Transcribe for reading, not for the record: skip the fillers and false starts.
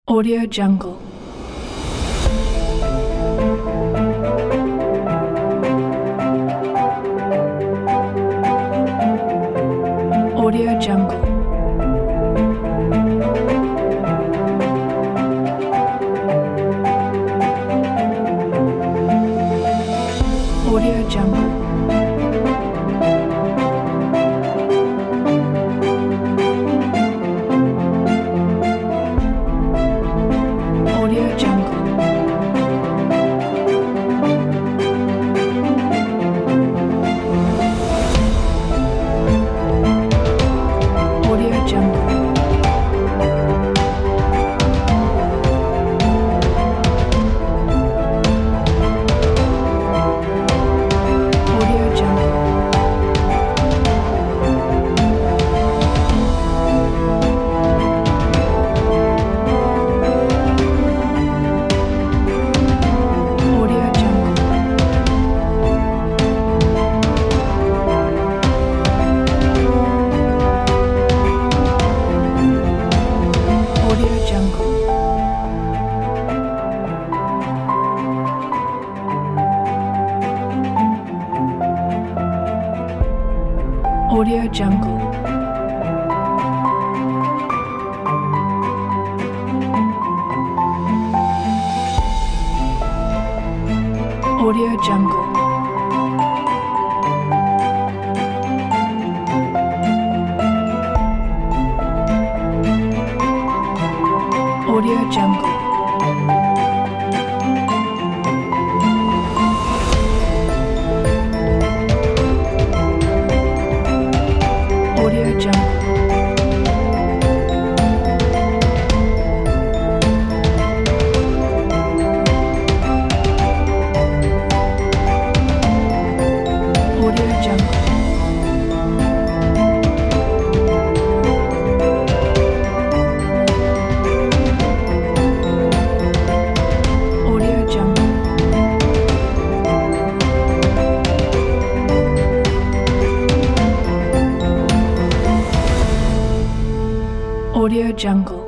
Audio Jungle. Audio Jungle. Audio Jungle. Audio Jungle. Audio Jungle. Audio Jungle. Audio Jungle. Audio Jungle. Audio Jungle. Audio Jungle. Audio Jungle. Audio Jungle. Audio Jungle. Audio Jungle. Audio Jungle.